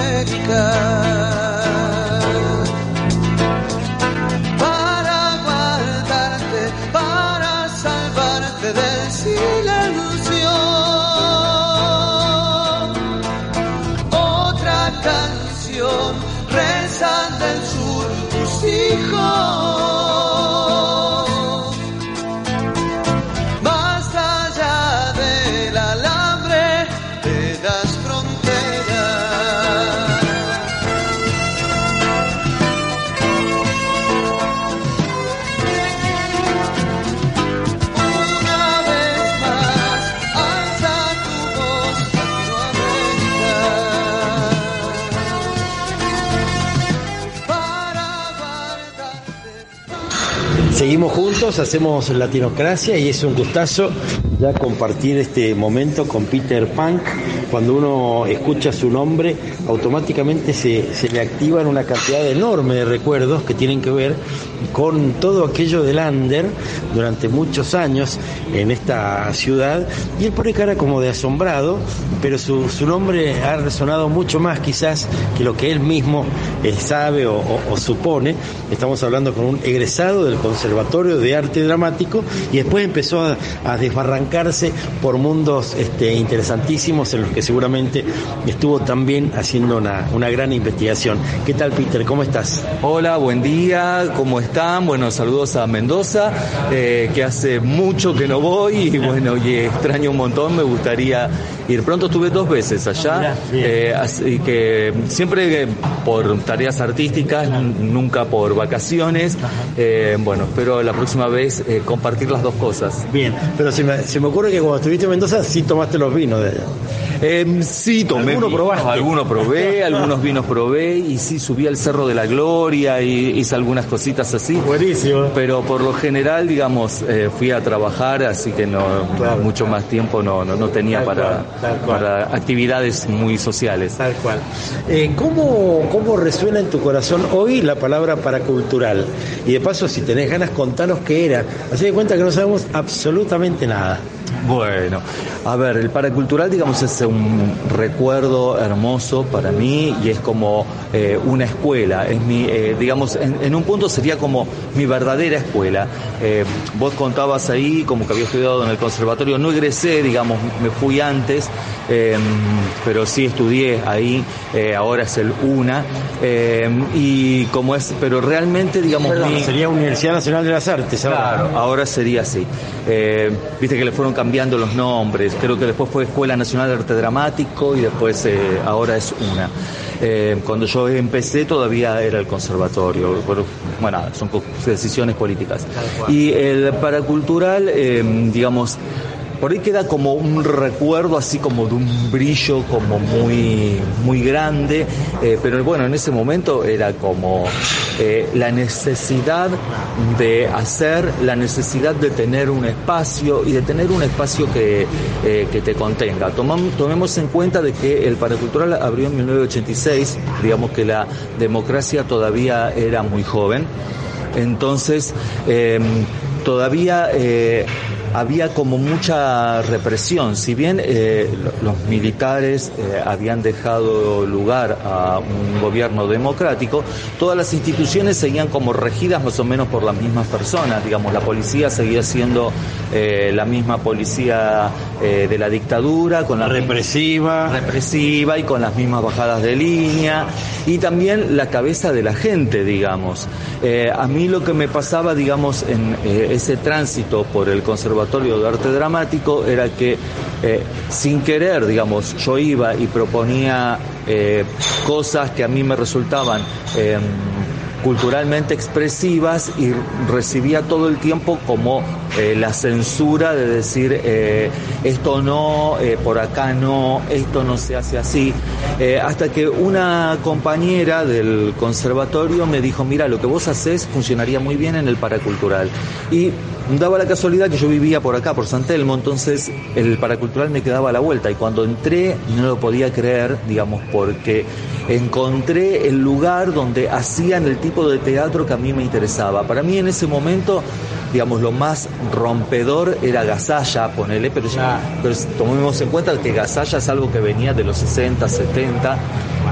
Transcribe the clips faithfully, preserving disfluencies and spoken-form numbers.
América. Para guardarte, para salvarte del silencio. Otra canción rezan del sur tus hijos. Seguimos juntos, hacemos Latinocracia y es un gustazo ya compartir este momento con Peter Punk. Cuando uno escucha su nombre, automáticamente se, se le activan una cantidad enorme de recuerdos que tienen que ver con todo aquello del under durante muchos años en esta ciudad. Y él pone cara como de asombrado, pero su, su nombre ha resonado mucho más quizás que lo que él mismo eh, sabe o, o, o supone. Estamos hablando con un egresado del Conservatorio de Arte Dramático y después empezó a, a desbarrancarse por mundos este, interesantísimos en los que seguramente estuvo también haciendo una, una gran investigación. ¿Qué tal, Peter? ¿Cómo estás? Hola, buen día, ¿cómo están? Bueno, saludos a Mendoza, eh, que hace mucho que no voy y bueno, y extraño un montón, me gustaría ir pronto. Estuve dos veces allá, eh, así que siempre por tareas artísticas, nunca por vacaciones. Eh, bueno, espero la próxima vez eh, compartir las dos cosas. Bien, pero se me, se me ocurre que cuando estuviste en Mendoza sí tomaste los vinos de allá. Eh, sí, tomé ¿Alguno vinos, probaste? algunos probé, algunos vinos probé y sí subí al Cerro de la Gloria y hice algunas cositas así. Buenísimo. Pero por lo general, digamos, eh, fui a trabajar, así que no claro. mucho más tiempo no, no, no tenía tal para, cual, para actividades muy sociales. Tal cual. Eh, ¿cómo, ¿Cómo resuena en tu corazón hoy la palabra paracultural? Y de paso, si tenés ganas, contanos qué era. Así de cuenta que no sabemos absolutamente nada. Bueno, a ver, el paracultural, digamos, es un recuerdo hermoso para mí y es como eh, una escuela. Es mi, eh, digamos, en, en un punto sería como mi verdadera escuela. Eh, vos contabas ahí como que había estudiado en el conservatorio. No egresé, digamos, me fui antes, eh, pero sí estudié ahí. Eh, ahora es el UNA eh, y como es, pero realmente, digamos, Perdón, mi, sería Universidad Nacional de las Artes. Ahora. Claro, ahora sería así. Eh, viste que le fueron cambiando los nombres, creo que después fue Escuela Nacional de Arte Dramático y después eh, ahora es UNA. Eh, cuando yo empecé todavía era el conservatorio, pero, bueno, son decisiones políticas. Y el paracultural, eh, digamos, por ahí queda como un recuerdo así como de un brillo como muy muy grande, eh, pero bueno, en ese momento era como eh, la necesidad de hacer, la necesidad de tener un espacio y de tener un espacio que, eh, que te contenga. Tomamos, tomemos en cuenta de que el paracultural abrió en mil novecientos ochenta y seis, digamos que la democracia todavía era muy joven, entonces eh, todavía eh, había como mucha represión. Si bien eh, los militares eh, habían dejado lugar a un gobierno democrático, todas las instituciones seguían como regidas más o menos por las mismas personas. Digamos, la policía seguía siendo eh, la misma policía eh, de la dictadura, con la represiva, represiva y con las mismas bajadas de línea, y también la cabeza de la gente, digamos. Eh, a mí lo que me pasaba, digamos, en eh, ese tránsito por el conservatorio de Arte Dramático era que eh, sin querer, digamos, yo iba y proponía eh, cosas que a mí me resultaban eh, culturalmente expresivas y recibía todo el tiempo como eh, la censura de decir eh, esto no, eh, por acá no, esto no se hace así, eh, hasta que una compañera del conservatorio me dijo, mira, lo que vos hacés funcionaría muy bien en el paracultural. Y daba la casualidad que yo vivía por acá, por San Telmo, entonces el paracultural me quedaba a la vuelta y cuando entré no lo podía creer, digamos, porque encontré el lugar donde hacían el tipo de teatro que a mí me interesaba. Para mí en ese momento, digamos, lo más rompedor era Gasalla, ponele, pero ya, pero tomemos en cuenta que Gasalla es algo que venía de los sesenta, setenta,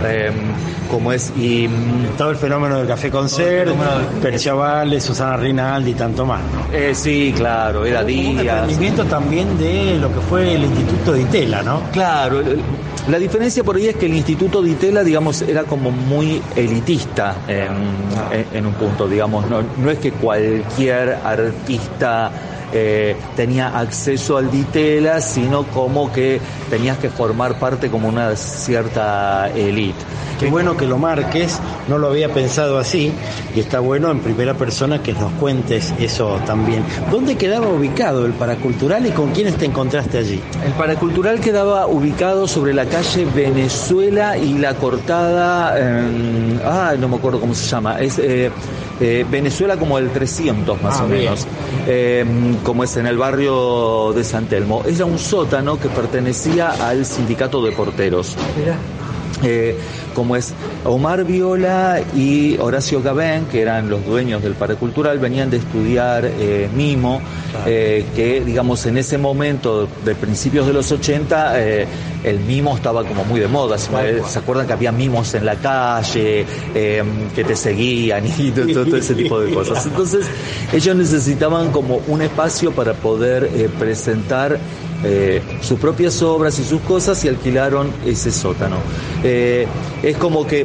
Eh, como es y todo el fenómeno del Café Concert, Perciavale, Susana Rinaldi y tanto más, ¿no? Eh, sí, claro, era Díaz. Un emprendimiento también de lo que fue el Instituto Di Tella, ¿no? Claro, la diferencia por ahí es que el Instituto Di Tella, digamos, era como muy elitista en, en, en un punto, digamos, no, no es que cualquier artista Eh, tenía acceso al Di Tella, sino como que tenías que formar parte como una cierta élite. Qué bueno que lo marques, no lo había pensado así, y está bueno en primera persona que nos cuentes eso también. ¿Dónde quedaba ubicado el Paracultural y con quiénes te encontraste allí? El Paracultural quedaba ubicado sobre la calle Venezuela y La Cortada, eh, ah, no me acuerdo cómo se llama, es eh, eh, Venezuela como el trescientos más ah, o menos. Eh, como es en el barrio de San Telmo. Era un sótano que pertenecía al sindicato de porteros. Mira. Eh, como es Omar Viola y Horacio Gabén, que eran los dueños del Paracultural, venían de estudiar eh, mimo, eh, que digamos en ese momento de principios de los ochenta eh, el mimo estaba como muy de moda. ¿Se acuerdan que había mimos en la calle, eh, que te seguían y todo, todo ese tipo de cosas? Entonces ellos necesitaban como un espacio para poder eh, presentar Eh, sus propias obras y sus cosas, y alquilaron ese sótano. Eh, es como que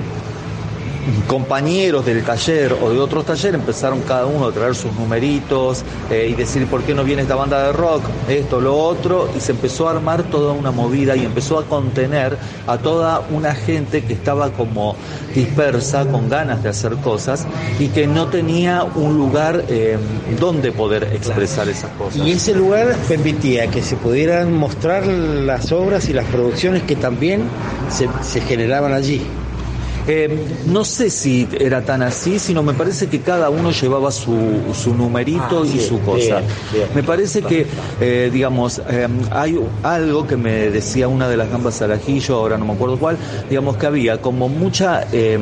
compañeros del taller o de otros talleres empezaron cada uno a traer sus numeritos eh, y decir por qué no viene esta banda de rock, esto, lo otro, y se empezó a armar toda una movida y empezó a contener a toda una gente que estaba como dispersa, con ganas de hacer cosas y que no tenía un lugar eh, donde poder expresar esas cosas. Y ese lugar permitía que se pudieran mostrar las obras y las producciones que también se, se generaban allí. Eh, no sé si era tan así, sino me parece que cada uno llevaba su, su numerito ah, y sí, su cosa. Bien, bien. Me parece que, eh, digamos, eh, hay algo que me decía una de las gambas al ajillo, ahora no me acuerdo cuál, digamos que había como mucha eh,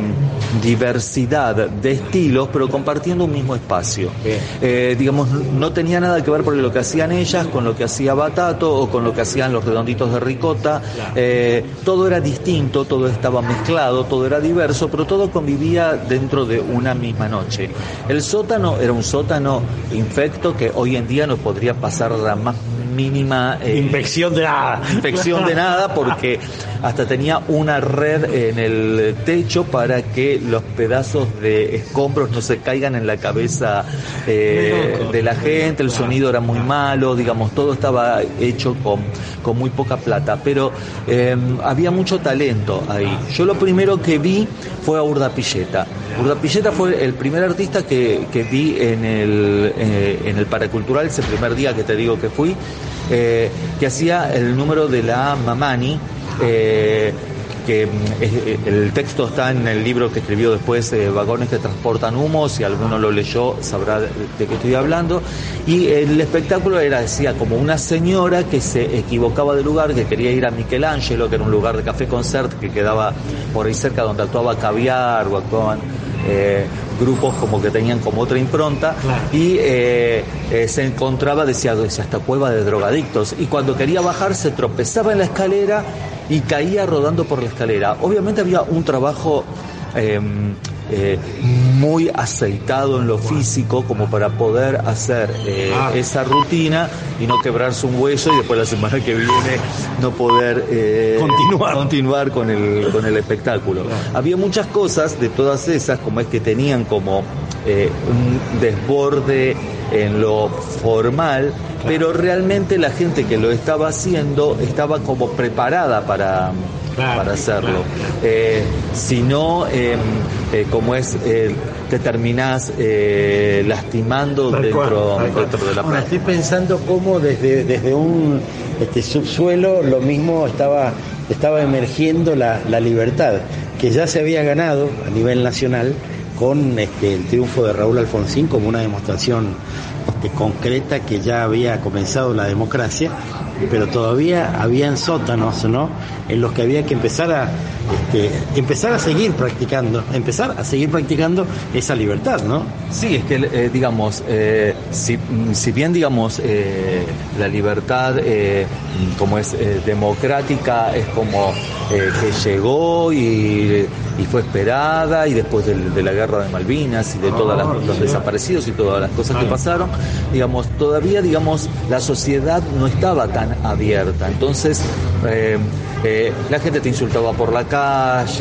diversidad de estilos, pero compartiendo un mismo espacio. Eh, digamos, no tenía nada que ver por lo que hacían ellas con lo que hacía Batato o con lo que hacían los Redonditos de Ricota. Eh, todo era distinto, todo estaba mezclado, todo era diverso. Diverso, pero todo convivía dentro de una misma noche. El sótano era un sótano infecto que hoy en día no podría pasar la más mínima eh, inspección de nada inspección de nada porque hasta tenía una red en el techo para que los pedazos de escombros no se caigan en la cabeza eh, de la gente. El sonido era muy malo, digamos, todo estaba hecho con, con muy poca plata, pero eh, había mucho talento ahí. Yo lo primero que vi fue a Urdapilleta. Urdapilleta fue el primer artista que, que vi en el, eh, en el Paracultural, ese primer día que te digo que fui, eh, que hacía el número de la Mamani, eh, que eh, el texto está en el libro que escribió después, eh, Vagones que transportan humo. Si alguno lo leyó sabrá de, de qué estoy hablando. Y el espectáculo era, decía, como una señora que se equivocaba de lugar, que quería ir a Michelangelo, que era un lugar de Café Concert que quedaba por ahí cerca, donde actuaba Caviar o actuaban eh, grupos como que tenían como otra impronta. Claro. Y eh, eh, se encontraba, decía, decía, esta cueva de drogadictos, y cuando quería bajar se tropezaba en la escalera y caía rodando por la escalera. Obviamente había un trabajo eh, eh, muy aceitado en lo físico como para poder hacer eh, ah. esa rutina y no quebrarse un hueso y después la semana que viene no poder eh, continuar. continuar con el con el espectáculo. Claro. Había muchas cosas de todas esas, como es que tenían como eh, un desborde en lo formal, claro, pero realmente la gente que lo estaba haciendo estaba como preparada para, claro, para hacerlo. Claro, claro. Eh, si no, eh, eh, como es, eh, te terminás eh, lastimando tal dentro, cual, dentro de la Ahora, estoy pensando cómo desde, desde un este subsuelo lo mismo estaba, estaba emergiendo la, la libertad, que ya se había ganado a nivel nacional con este, el triunfo de Raúl Alfonsín como una demostración este, concreta que ya había comenzado la democracia, pero todavía habían sótanos, ¿no? En los que había que empezar a este, empezar a seguir practicando, empezar a seguir practicando esa libertad, ¿no? Sí, es que eh, digamos, eh, si, si bien digamos eh, la libertad eh, como es eh, democrática, es como eh, que llegó y, y fue esperada, y después de, de la guerra de Malvinas y de todos oh, los sí. desaparecidos y todas las cosas que pasaron, digamos, todavía digamos la sociedad no estaba tan abierta. Entonces eh, eh, la gente te insultaba por la calle,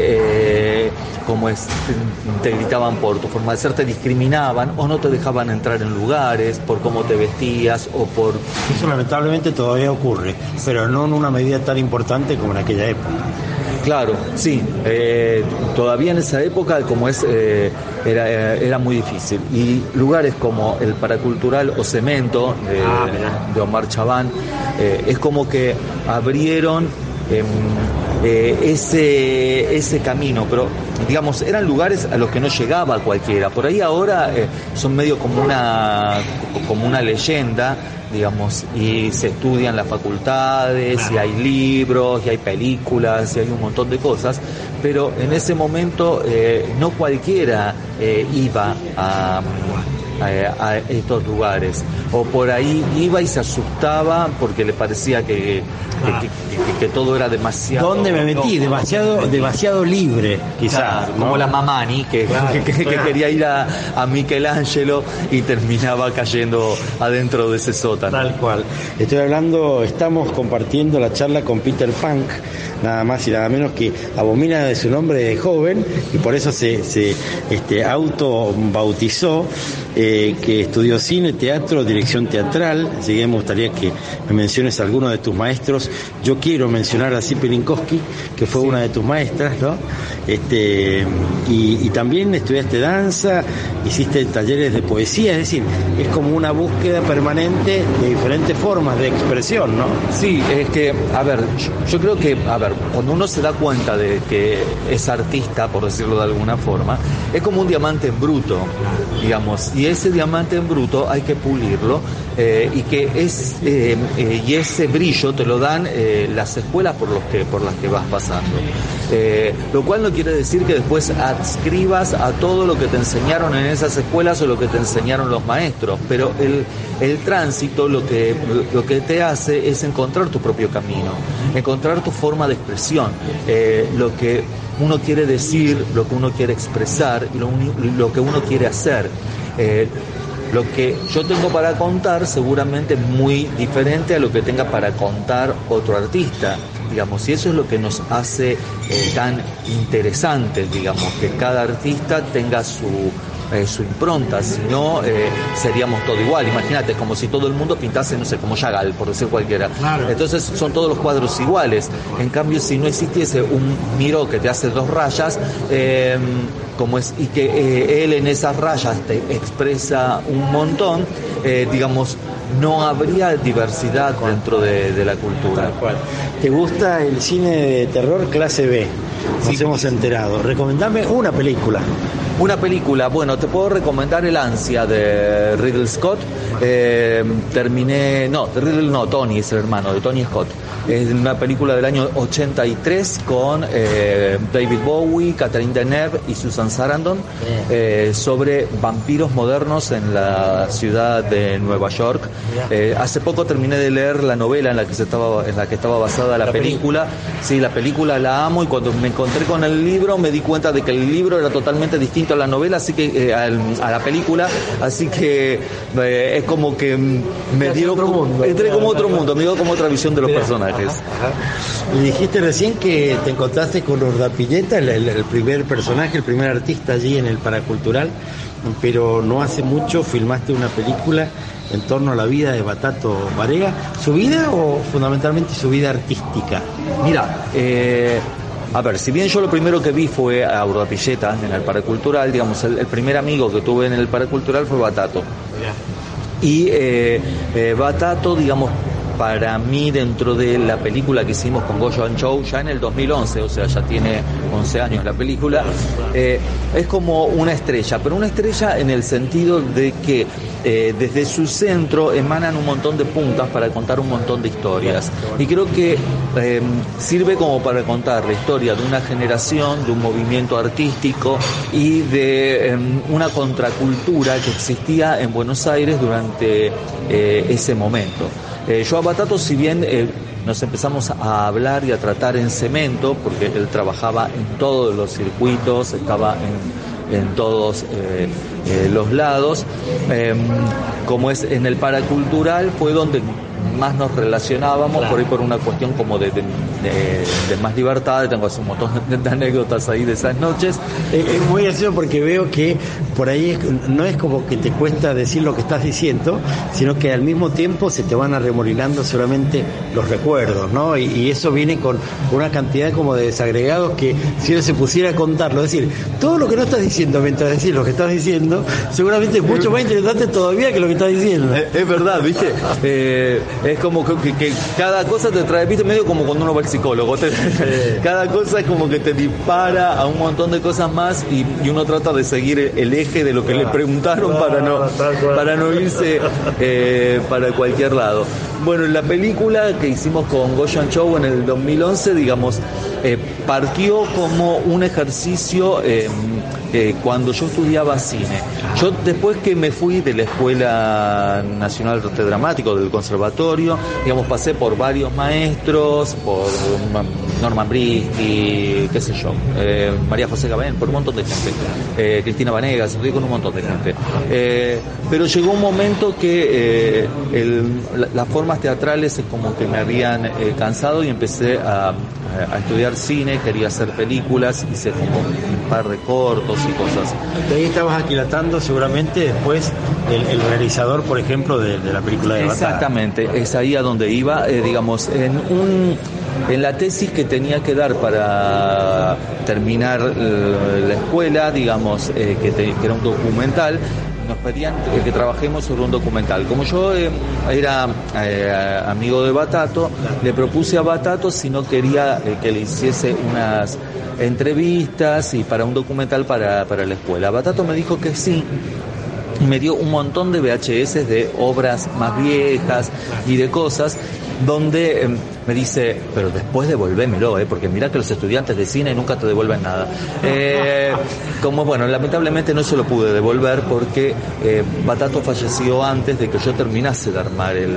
eh, como es, te, te gritaban por tu forma de ser, te discriminaban o no te dejaban entrar en lugares por cómo te vestías o por... Eso lamentablemente todavía ocurre, pero no en una medida tan importante como en aquella época. Claro, sí, eh, todavía en esa época como es eh, era, era muy difícil, y lugares como el Paracultural o Cemento de, ah, de Omar Chabán eh, es como que abrieron eh, eh, ese, ese camino, pero digamos eran lugares a los que no llegaba cualquiera. Por ahí ahora eh, son medio como una, como una leyenda, digamos, y se estudian las facultades, y hay libros, y hay películas, y hay un montón de cosas, pero en ese momento eh, no cualquiera eh, iba a, a, a estos lugares, o por ahí iba y se asustaba porque le parecía que, ah. que, que, que, que todo era demasiado... ¿Dónde me metí? No, demasiado metí. demasiado libre, quizás. Claro, ¿no? Como la Mamani, que, claro, que, que, claro. que quería ir a, a Michelangelo y terminaba cayendo adentro de ese sótano. Tal cual. Estoy hablando, estamos compartiendo la charla con Peter Punk, nada más y nada menos, que abomina de su nombre de joven y por eso se, se este, auto bautizó, eh, que estudió cine, teatro, dirección teatral. Así que me gustaría que me menciones a alguno de tus maestros. Yo quiero mencionar a Zipi Linkowski, que fue sí. una de tus maestras, ¿no? Este, y, y también estudiaste danza, hiciste talleres de poesía, es decir, es como una búsqueda permanente de diferentes formas de expresión, ¿no? Sí, es que, a ver, yo, yo creo que, a ver, cuando uno se da cuenta de que es artista, por decirlo de alguna forma, es como un diamante en bruto, digamos, y ese diamante en bruto hay que pulirlo, eh, y que es eh, eh, y ese brillo te lo dan eh, las escuelas por los que por las que vas pasando, eh, lo cual no quiere decir que después adscribas a todo lo que te enseñaron en esas escuelas o lo que te enseñaron los maestros, pero el el tránsito lo que lo que te hace es encontrar tu propio camino, encontrar tu forma de expresión, eh, lo que uno quiere decir, lo que uno quiere expresar y lo, lo que uno quiere hacer. Eh, lo que yo tengo para contar seguramente es muy diferente a lo que tenga para contar otro artista, digamos, y eso es lo que nos hace eh, tan interesantes, digamos, que cada artista tenga su Eh, su impronta, si no eh, seríamos todo igual. Imagínate, como si todo el mundo pintase, no sé, como Chagall, por decir cualquiera. Claro. Entonces son todos los cuadros iguales. En cambio, si no existiese un Miró que te hace dos rayas, eh, como es, y que eh, él en esas rayas te expresa un montón, eh, digamos, no habría diversidad dentro de, de la cultura. Tal cual. ¿Te gusta el cine de terror clase B? Nos sí, hemos sí. enterado. Recomendame una película. Una película, bueno, te puedo recomendar El Ansia de Ridley Scott. Eh, terminé, no, de Ridley no, Tony es el hermano de Tony Scott. Es una película del año ochenta y tres con eh, David Bowie, Catherine Deneuve y Susan Sarandon, eh, sobre vampiros modernos en la ciudad de Nueva York. Eh, hace poco terminé de leer la novela en la que se estaba, en la que estaba basada la, la película. película. Sí, la película la amo, y cuando me encontré con el libro me di cuenta de que el libro era totalmente distinto a la novela, así que eh, a, a la película, así que eh, es como que me dio otro mundo, entré como otro mundo, me dio como otra visión de los personajes. Ajá, ajá. Y dijiste recién que te encontraste con Urdapilleta, el, el, el primer personaje, el primer artista allí en el Paracultural, pero no hace mucho filmaste una película en torno a la vida de Batato Barea. ¿Su vida o fundamentalmente su vida artística? Mira, eh, a ver, si bien yo lo primero que vi fue a Urdapilleta en el Paracultural, digamos, el, el primer amigo que tuve en el Paracultural fue Batato. Yeah. Y eh, eh, Batato, digamos, para mí, dentro de la película que hicimos con Goyo Anchou, ya en el dos mil once, o sea, ya tiene once años la película, eh, es como una estrella, pero una estrella en el sentido de que eh, desde su centro emanan un montón de puntas para contar un montón de historias. Y creo que eh, sirve como para contar la historia de una generación, de un movimiento artístico y de eh, una contracultura que existía en Buenos Aires durante eh, ese momento. Eh, yo a Batato, si bien eh, nos empezamos a hablar y a tratar en Cemento, porque él trabajaba en todos los circuitos, estaba en, en todos eh, eh, los lados, eh, como es en el paracultural, fue donde más nos relacionábamos, claro, por ahí por una cuestión como de, de, de, de más libertad. Tengo un montón de, de anécdotas ahí de esas noches. Es, es muy gracioso porque veo que por ahí es, no es como que te cuesta decir lo que estás diciendo, sino que al mismo tiempo se te van arremolinando seguramente los recuerdos, ¿no? Y, y eso viene con una cantidad como de desagregados que si uno se pusiera a contarlo, es decir, todo lo que no estás diciendo mientras decís lo que estás diciendo, seguramente es mucho más interesante todavía que lo que estás diciendo. Es, es verdad, ¿viste? Eh, Es como que, que, que cada cosa te trae, viste, medio como cuando uno va al psicólogo. Te, cada cosa es como que te dispara a un montón de cosas más y, y uno trata de seguir el eje de lo que le preguntaron para no, para no irse eh, para cualquier lado. Bueno, la película que hicimos con Goyo Anchou en el dos mil once, digamos, eh, partió como un ejercicio eh, eh, cuando yo estudiaba cine. Yo, después que me fui de la Escuela Nacional de Arte Dramático, del Conservatorio, digamos, pasé por varios maestros, por Norman Brisky, qué sé yo, eh, María José Gabén, por un montón de gente, eh, Cristina Vanegas, estudié con un montón de gente. Eh, pero llegó un momento que eh, el, la, las formas teatrales es como que me habían eh, cansado y empecé a, a estudiar cine, quería hacer películas, hice como un par de cortos y cosas. De ahí estabas aquilatando seguramente después el, el realizador, por ejemplo, de, de la película de Batata. Exactamente, es ahí a donde iba, eh, digamos, en un en la tesis que tenía que dar para terminar eh, la escuela, digamos, eh, que, te, que era un documental. Nos pedían que trabajemos sobre un documental. Como yo eh, era eh, amigo de Batato, le propuse a Batato si no quería eh, que le hiciese unas entrevistas y para un documental para, para la escuela. Batato me dijo que sí, y me dio un montón de V H S de obras más viejas y de cosas, donde eh, me dice, pero después devolvémelo, eh, porque mirá que los estudiantes de cine nunca te devuelven nada. Eh, como bueno, lamentablemente no se lo pude devolver porque eh, Batato falleció antes de que yo terminase de armar el...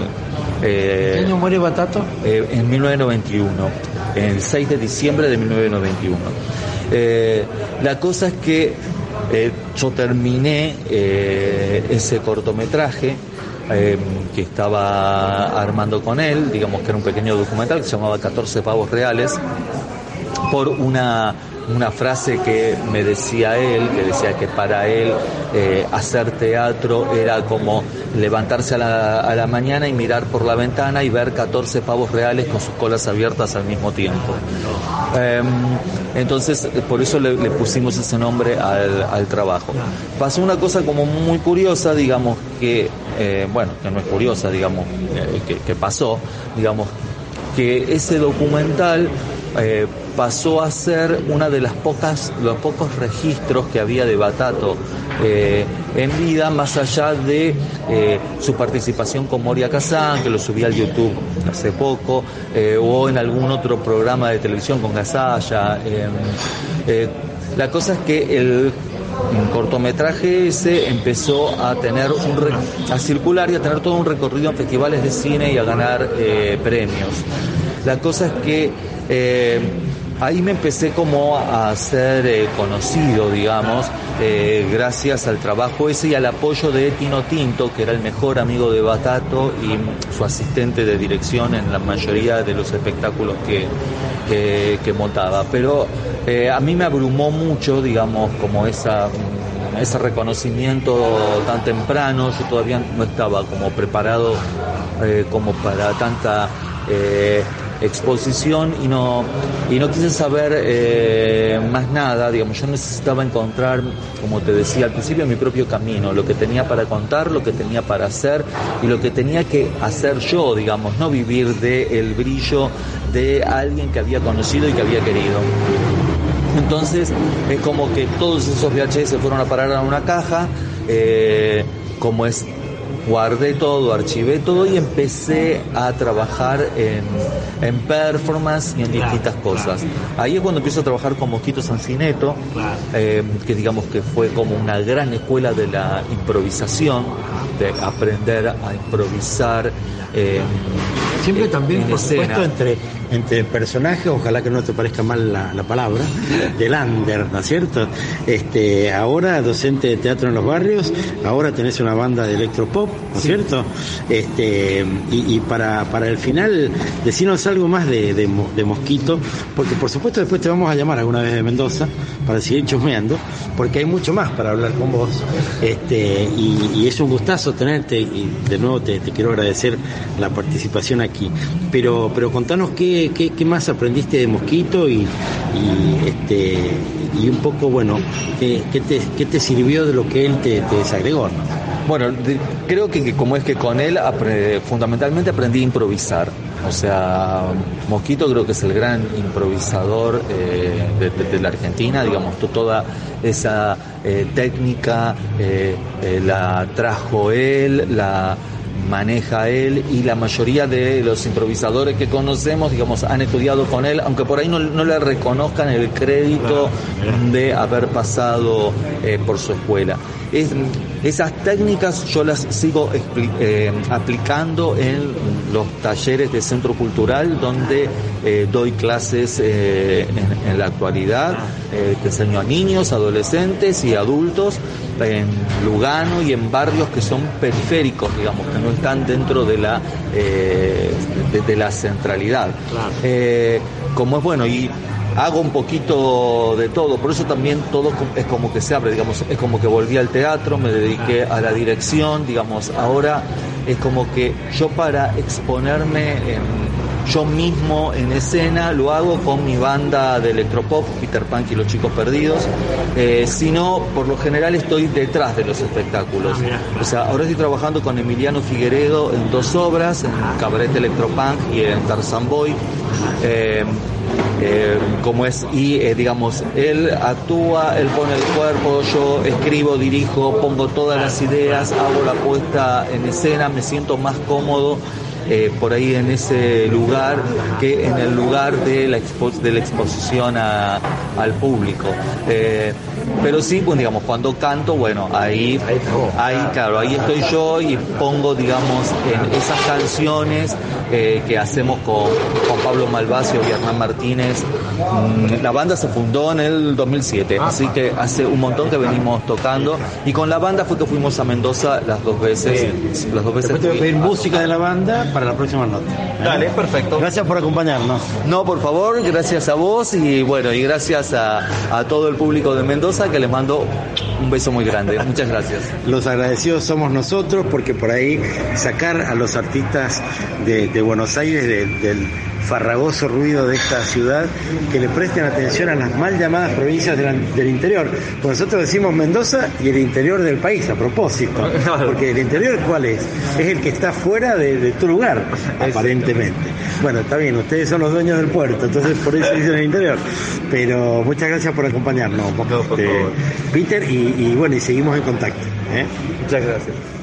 Eh, ¿Qué año muere Batato? Eh, en mil novecientos noventa y uno, el seis de diciembre de mil novecientos noventa y uno. Eh, la cosa es que eh, yo terminé eh, ese cortometraje Eh, que estaba armando con él, digamos que era un pequeño documental que se llamaba catorce pavos reales, por una una frase que me decía él, que decía que para él eh, hacer teatro era como levantarse a la, a la mañana y mirar por la ventana y ver catorce pavos reales con sus colas abiertas al mismo tiempo. Eh, entonces, por eso le, le pusimos ese nombre al, al trabajo. Pasó una cosa como muy curiosa, digamos, que, eh, bueno, que no es curiosa, digamos, eh, que, que pasó, digamos, que ese documental eh, pasó a ser una de las pocas, los pocos registros que había de Batato eh, en vida, más allá de eh, su participación con Moria Kazan, que lo subí al YouTube hace poco, eh, o en algún otro programa de televisión con Gasalla. Eh, eh, la cosa es que el cortometraje ese empezó a tener un re- a circular y a tener todo un recorrido en festivales de cine y a ganar eh, premios. La cosa es que eh, ahí me empecé como a ser eh, conocido, digamos, eh, gracias al trabajo ese y al apoyo de Tino Tinto, que era el mejor amigo de Batato y su asistente de dirección en la mayoría de los espectáculos que, que, que montaba. Pero eh, a mí me abrumó mucho, digamos, como esa... ese reconocimiento tan temprano. Yo todavía no estaba como preparado eh, como para tanta eh, exposición y no y no quise saber eh, más nada, digamos. Yo necesitaba encontrar, como te decía al principio, mi propio camino, lo que tenía para contar, lo que tenía para hacer y lo que tenía que hacer yo, digamos, no vivir de el brillo de alguien que había conocido y que había querido. Entonces es como que todos esos V H S fueron a parar a una caja, eh, como es, guardé todo, archivé todo y empecé a trabajar en, en performance y en claro, distintas cosas. Claro. Ahí es cuando empiezo a trabajar con Mosquito Sancineto, claro. eh, que digamos que fue como una gran escuela de la improvisación, de aprender a improvisar. Eh, Siempre también, por escena. supuesto, entre, entre personajes, ojalá que no te parezca mal la, la palabra, del under, ¿no es cierto? Este, ahora docente de teatro en los barrios, ahora tenés una banda de electropop, ¿no es sí. cierto? Este, y, y para, para el final, decinos algo más de, de, de Mosquito, porque por supuesto después te vamos a llamar alguna vez de Mendoza para seguir chusmeando, porque hay mucho más para hablar con vos, este, y, y es un gustazo tenerte, y de nuevo te, te quiero agradecer la participación aquí. Pero pero contanos qué, qué, qué más aprendiste de Mosquito y, y este y un poco, bueno, qué, qué, te, qué te sirvió de lo que él te, te desagregó, ¿no? Bueno, de, creo que, que como es que con él apre, fundamentalmente aprendí a improvisar. O sea, Mosquito creo que es el gran improvisador eh, de, de, de la Argentina, digamos, toda esa eh, técnica eh, eh, la trajo él, la maneja él, y la mayoría de los improvisadores que conocemos, digamos, han estudiado con él, aunque por ahí no, no le reconozcan el crédito de haber pasado eh, por su escuela. Es, esas técnicas yo las sigo eh, aplicando en los talleres de Centro Cultural, donde eh, doy clases eh, en, en la actualidad, eh, que enseño a niños, adolescentes y adultos en Lugano y en barrios que son periféricos, digamos, que no están dentro de la eh, de, de la centralidad. Claro. Eh, como es bueno, y hago un poquito de todo, por eso también todo es como que se abre, digamos, es como que volví al teatro, me dediqué a la dirección, digamos, ahora es como que yo para exponerme en yo mismo en escena lo hago con mi banda de electropop, Peter Punk y los Chicos Perdidos, eh, sino por lo general estoy detrás de los espectáculos. O sea, ahora estoy trabajando con Emiliano Figueredo en dos obras, en Cabaret Electropunk y en Tarzan Boy, eh, eh, como es, y eh, digamos, él actúa, él pone el cuerpo, yo escribo, dirijo, pongo todas las ideas, hago la puesta en escena, me siento más cómodo Eh, por ahí en ese lugar que en el lugar de la, expo de la exposición a, al público. Eh, pero sí, pues digamos, cuando canto, bueno, ahí, ahí claro, ahí estoy yo y pongo, digamos, en esas canciones eh, que hacemos con, con Pablo Malvasio y Hernán Martínez. Mm, la banda se fundó en el dos mil siete, así que hace un montón que venimos tocando, y con la banda fue que fuimos a Mendoza las dos veces. Sí. Las dos veces. Después te voy a pedir música de la banda para la próxima nota. ¿Eh? Dale, perfecto. Gracias por acompañarnos. No, por favor, gracias a vos, y bueno, y gracias a, a todo el público de Mendoza, que les mando un beso muy grande. Muchas gracias. Los agradecidos somos nosotros, porque por ahí sacar a los artistas de, de Buenos Aires de, del farragoso ruido de esta ciudad, que le presten atención a las mal llamadas provincias del, del interior. Pues nosotros decimos Mendoza y el interior del país, a propósito, porque el interior, ¿cuál es? Es el que está fuera de, de tu lugar, aparentemente. Bueno, está bien, ustedes son los dueños del puerto, entonces por eso dicen el interior. Pero muchas gracias por acompañarnos, no, por este, Peter, y, y bueno, y seguimos en contacto, ¿eh? Muchas gracias.